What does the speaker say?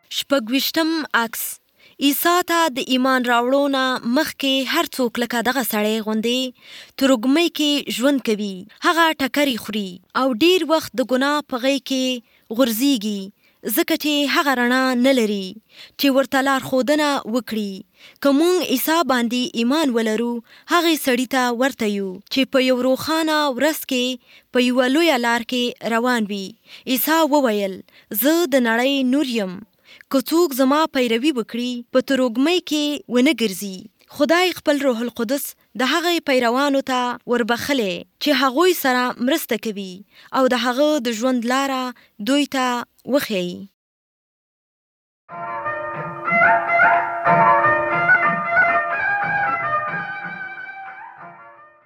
شپږویشتم عکس. عیسی ته د ایمان راوړو نه مخکې هر څوک لکه دغه سړی غوندې ترږمۍ کې ژوند کوي. هغه ټکرې خوري او ډیر وخت د ګناه په غۍ کې غورځېږي، ځکه چې هغه رڼا نه لري چې ورته لارښودنه وکړي. که موږ عیسی باندې ایمان ولرو، هغې سړي ته ورته یو چې په یو روښانه ورځ کې په یوه لویه لار کې روان وي. عیسی وویل، زه د نړۍ نور یم. که څوک زما پیروي وکړي، په ترږمۍ کې ونه ګرځي. خدای خپل روح القدس د هغې پیروانو ته وربخلی چې هغوی سره مرسته کوي او د هغه د ژوند لاره دوی ته وښیي.